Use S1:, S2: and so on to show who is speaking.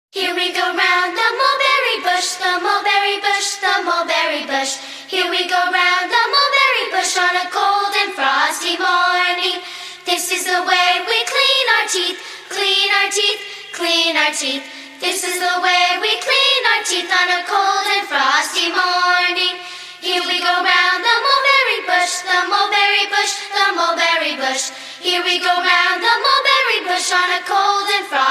S1: Here we go round the mulberry bush, the mulberry bush, the mulberry bush. Here we go round the mulberry bush on a cold and frosty morning. This is the way we clean our teeth, clean our teeth, clean our teeth. This is the way we clean our teeth on a cold and frosty morning. Here we go round the mulberry bush, the mulberry bush, the mulberry bush. Here we go round the mulberry bush on a cold and frosty